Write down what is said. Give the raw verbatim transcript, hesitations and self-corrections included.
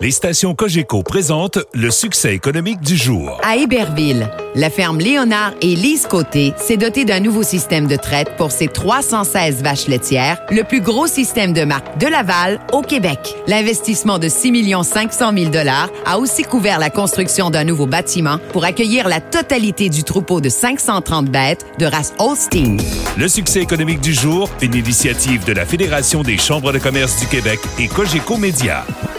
Les stations Cogeco présentent le succès économique du jour. À Héberville, la ferme Léonard et Lise Côté s'est dotée d'un nouveau système de traite pour ses trois cent seize vaches laitières, le plus gros système de marque de Laval au Québec. L'investissement de six millions cinq cent mille dollars a aussi couvert la construction d'un nouveau bâtiment pour accueillir la totalité du troupeau de cinq cent trente bêtes de race Holstein. Le succès économique du jour, une initiative de la Fédération des chambres de commerce du Québec et Cogeco Média.